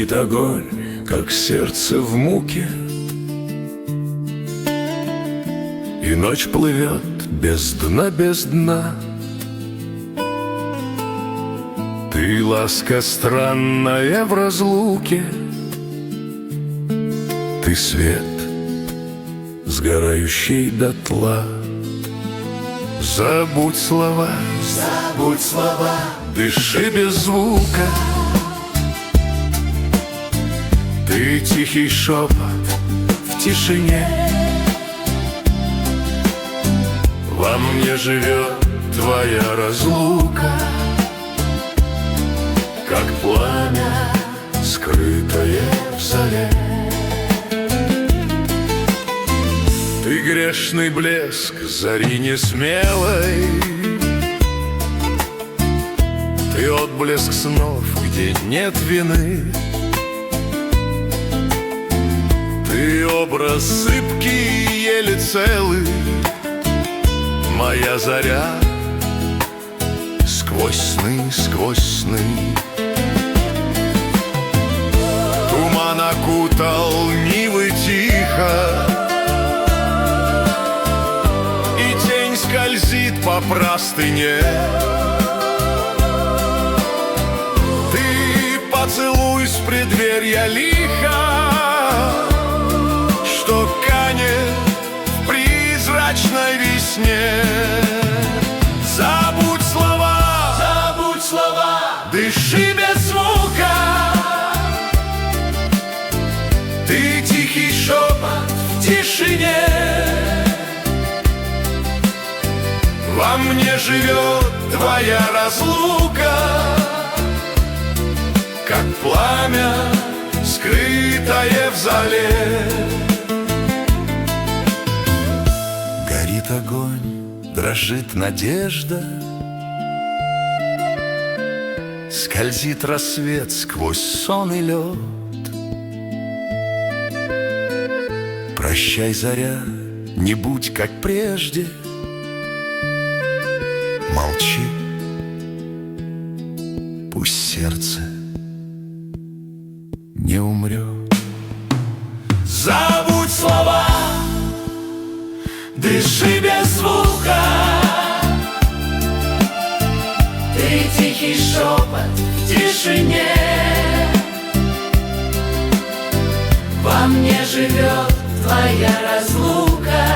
Горит огонь, как сердце в муке, и ночь плывет без дна, без дна. Ты ласка странная в разлуке, ты свет, сгорающий дотла. Забудь слова, дыши без звука. Ты тихий шепот в тишине. Во мне живет твоя разлука, как пламя, скрытое в зале. Ты грешный блеск зари несмелой, ты отблеск снов, где нет вины. Ты образ сыпкий, еле целый, моя заря сквозь сны. Туман окутал нивы тихо, и тень скользит по простыне. Ты поцелуй с преддверья лиха, что канет в призрачной весне. Забудь слова, дыши без звука. Ты тихий шепот в тишине. Во мне живет твоя разлука, как пламя, скрытое в зале. Горит огонь, дрожит надежда, скользит рассвет сквозь сон и лед. Прощай, заря, не будь как прежде. Молчи, пусть сердце не умрет. Забудь слова, дыши без звука. Ты тихий шепот в тишине. Во мне живет твоя разлука,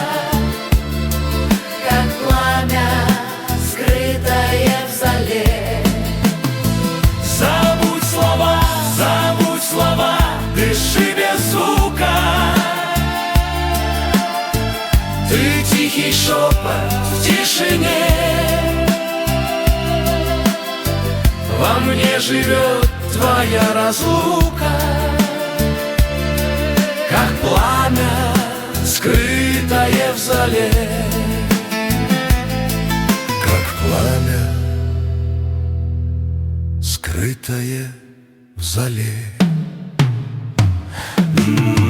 как пламя, скрытое в зале. Забудь слова, дыши без звука. Ты тихий шепот в тишине. Во мне живет твоя разлука, как пламя, скрытое в зале. Как пламя, скрытое в зале.